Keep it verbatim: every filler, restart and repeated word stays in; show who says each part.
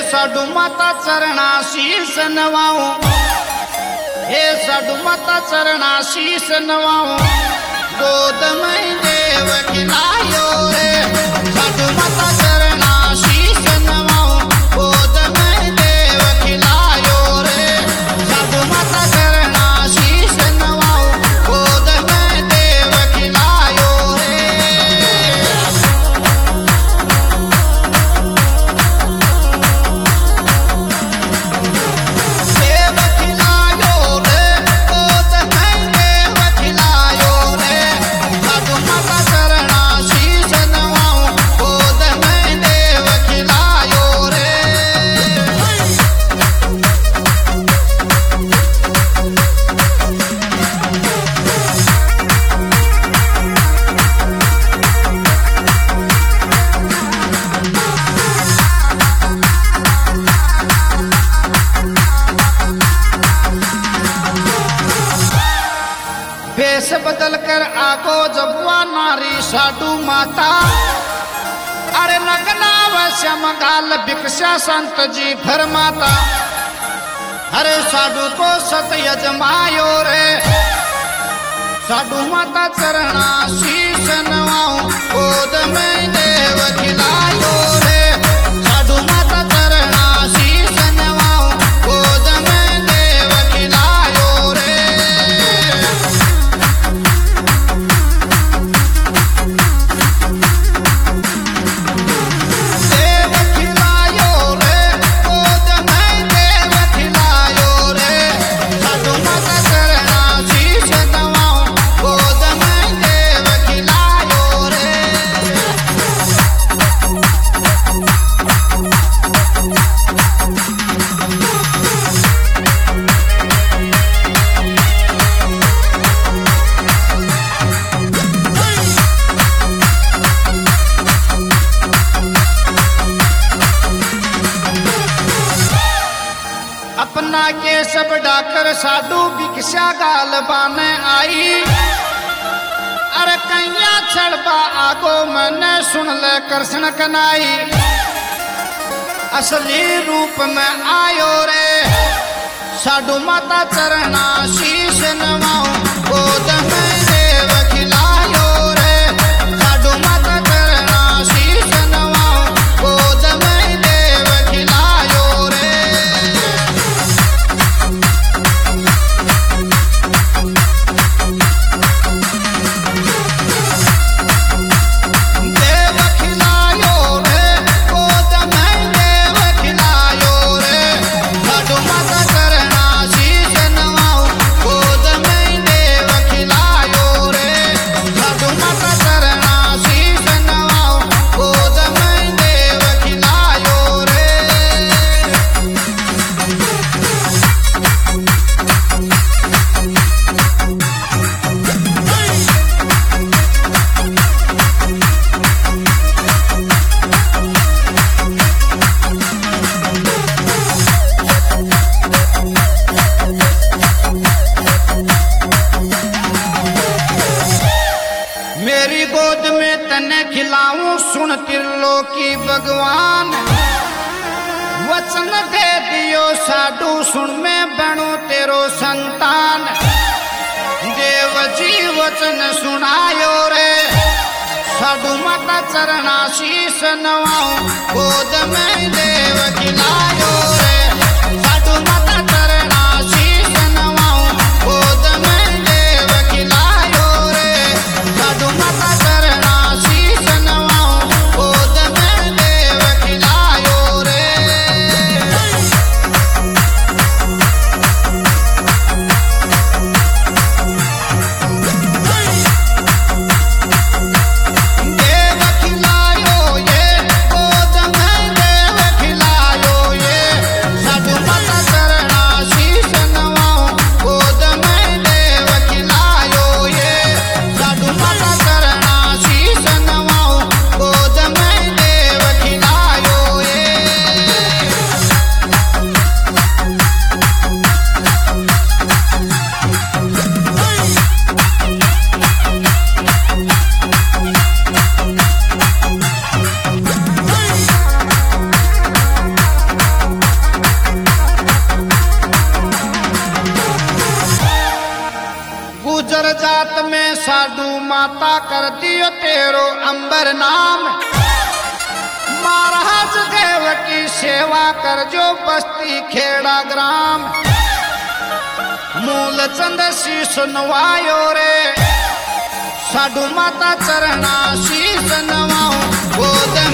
Speaker 1: साडू माता चरणा शीश नवाऊं, हे साडू माता चरणा शीश नवाऊं, गोद में देव खिलायो रे। साडू माता चरणा शीश नवाऊं, गोद में देव खिलायो रे। साडू माता चरणा शीश नवाऊं, गोद में देव खिलायो रे। भेष बदल कर आगो जबुआ नारी साडू माता, अरे नगना वश्यम गाल भिक्षा संत जी फरमाता। अरे साडू को सत यजमायो रे। साडू माता चरणा शीश नवाऊं, गोद में देव खिलायो रे। साडू माता चरणा शीश नवाऊं, गोद में देव खिलायो रे। अपना के सब डाकर साडू भिक्षा गाल बाने आई। अरे कैया छड़बा आगो मैंने सुन ले कृष्ण कनाई। असली रूप में आयो रे। साडू माता चरणा शीश नवाऊं, गोद में देव खिलायो रे। साडू माता चरणा शीश नवाऊं, गोद में देव खिलायो रे। मेरी गोद में तने खिलाऊं, सुन त्रिलोकी भगवान। वचन दे दियो साडू, सुन में बनूं तेरो संतान। देव जी वचन सुनायो रे। साडू माता चरणा शीश नवाऊं, गोद में देव खिलायो रे। साडू माता चरणा शीश नवाऊं, गोद में देव खिलायो रे। साडू माता चरणा शीश नवाऊं, गोद में देव खिलायो रे। देव खिलायो ये, गोद में देव माता कर दियो तेरो अंबर नाम। महाराज देव की सेवा कर जो बस्ती खेड़ा ग्राम। मूल चंद शीश नवायो रे साधु माता चरना शीश नवाऊं गोद